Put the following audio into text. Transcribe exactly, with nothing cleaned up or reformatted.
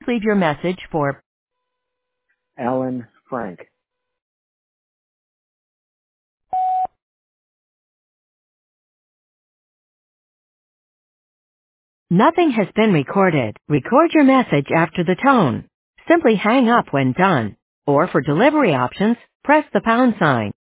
leave your message for Alan Frank. Nothing has been recorded. Record your message after the tone. Simply hang up when done. Or for delivery options, press the pound sign.